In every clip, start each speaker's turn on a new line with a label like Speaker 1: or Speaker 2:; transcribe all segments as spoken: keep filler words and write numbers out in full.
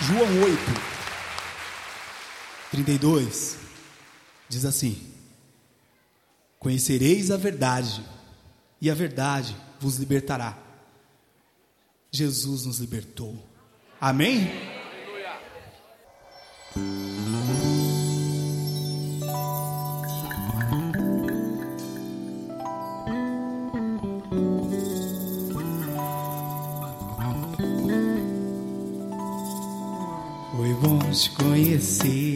Speaker 1: João oito, trinta e dois, diz assim: conhecereis a verdade, e a verdade vos libertará. Jesus nos libertou. Amém? Foi bom te conhecer,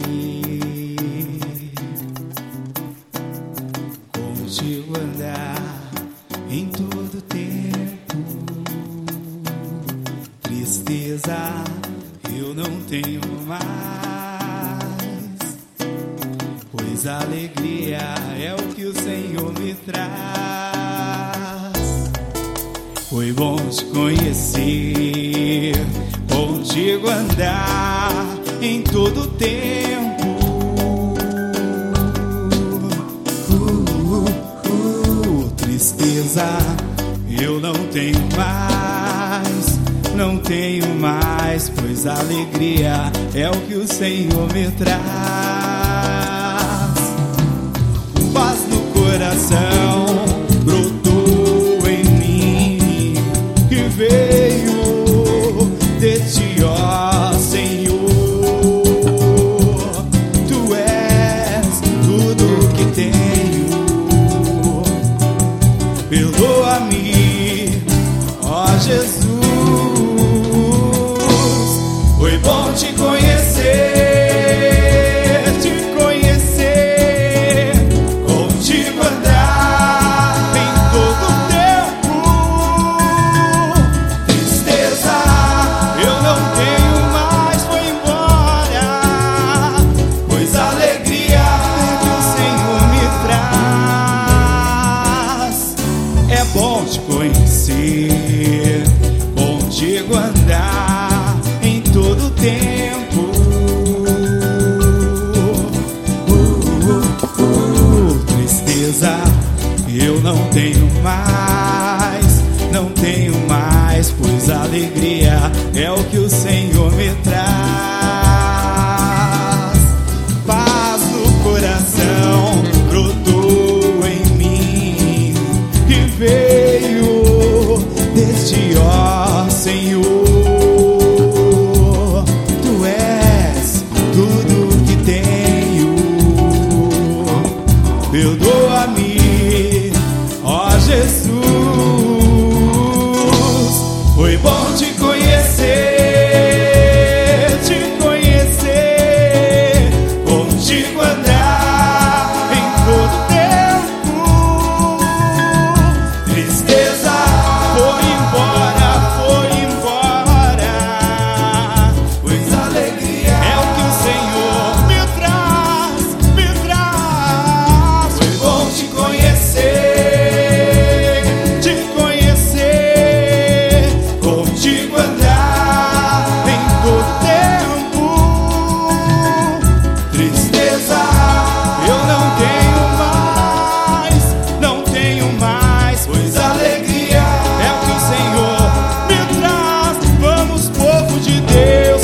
Speaker 1: contigo andar em todo tempo. Tristeza eu não tenho mais, pois a alegria é o que o Senhor me traz. Foi bom te conhecer, contigo andar em todo tempo. Uh, uh, uh, tristeza eu não tenho mais, não tenho mais, pois a alegria é o que o Senhor me traz. Paz no coração brotou em mim, que veio de ti, ó Senhor. Tu és tudo que tenho, perdoa-me, ó Jesus. Foi bom te conhecer, te conhecer, contigo andar em todo tempo. Tristeza eu não tenho mais, foi embora, pois a alegria que o Senhor me traz. É bom te conhecer, contigo andar em todo tempo. Uh, uh, uh, tristeza eu não tenho mais, não tenho mais, pois a alegria é o que o Senhor me traz. Paz no coração brotou em mim, que veio desde ó Senhor. Perdoa-me, ó Jesus. Foi bom te conhecer, te conhecer, contigo andar em todo tempo. Tristeza foi embora, foi embora, pois a alegria é o que o Senhor me traz, me traz. Foi bom te conhecer, te conhecer, contigo andar em todo tempo. Tristeza eu não tenho mais, não tenho mais, pois a alegria é o que o Senhor me traz. Vamos, povo de Deus,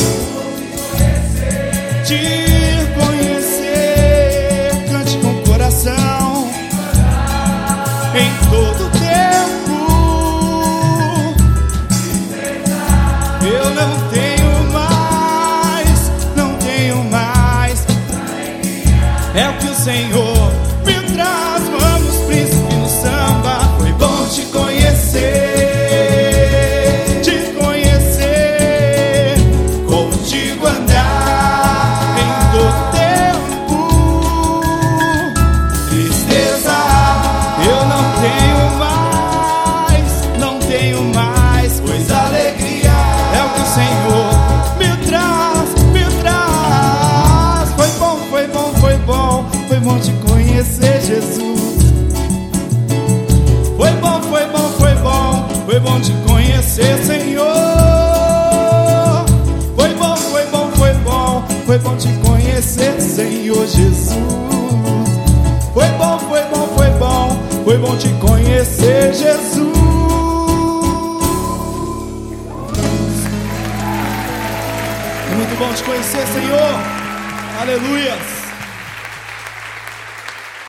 Speaker 1: te conhecer, cante com o coração em todo tempo. Eu não tenho mais, não tenho mais, é o que o Senhor me traz. Vamos, príncipe no samba. Foi bom te conhecer, te conhecer, contigo andar em todo tempo. Tristeza eu não tenho mais, não tenho mais, pois a alegria é o que o Senhor me traz, me traz. Foi bom, foi bom, foi bom, foi bom te conhecer, Jesus. Foi bom, foi bom, foi bom, foi bom te conhecer, Senhor. Foi bom, foi bom, foi bom, foi bom te conhecer, Senhor Jesus. Foi bom, foi bom, foi bom, foi bom te conhecer, Jesus. É muito bom te conhecer, Senhor. Aleluia.